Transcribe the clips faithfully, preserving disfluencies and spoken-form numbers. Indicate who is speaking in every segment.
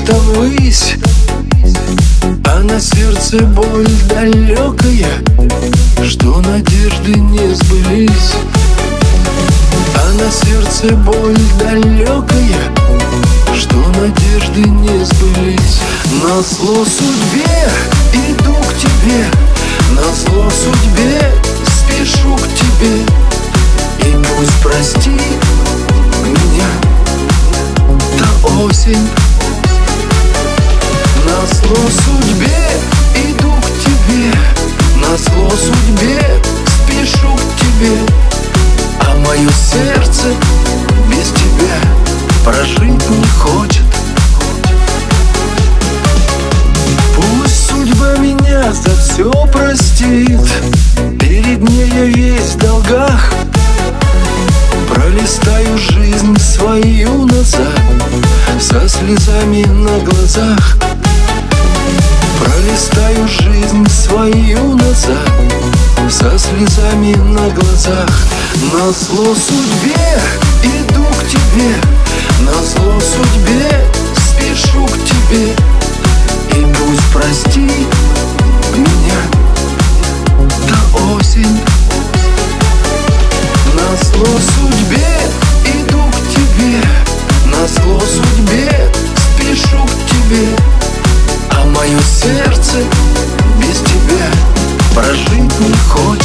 Speaker 1: там ввысь, а на сердце боль далекая, что надежды не сбылись. А на сердце боль далекая, что надежды не сбылись. Назло судьбе иду к тебе, назло судьбе спешу к тебе. И пусть простит меня та осень. Назло судьбе иду к тебе, назло судьбе спешу к тебе. А мое сердце без тебя прожить не хочет. Пусть судьба меня за все простит, перед ней я весь в долгах. Пролистаю жизнь свою назад со слезами на глазах. Пролистаю жизнь свою назад со слезами на глазах. Назло судьбе иду к тебе, назло судьбе спешу к тебе. И пусть простит меня та осень. Назло судьбе иду к тебе, назло судьбе спешу к тебе. А мое сердце без тебя прожить не хочет.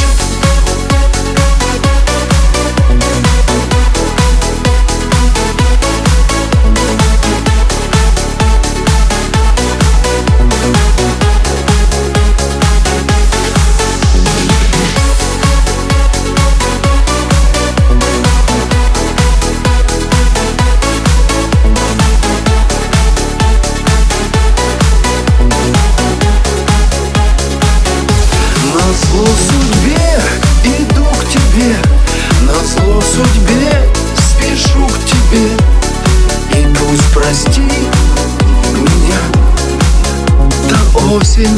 Speaker 1: Назло судьбе иду к тебе, назло судьбе спешу к тебе. И пусть простит меня та осень.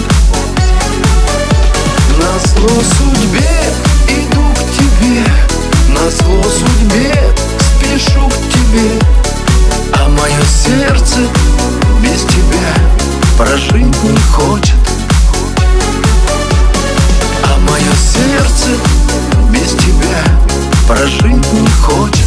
Speaker 1: Назло судьбе иду к тебе, назло судьбе спешу к тебе. А мое сердце без тебя прожить не хочет. Мое сердце без тебя прожить не хочет.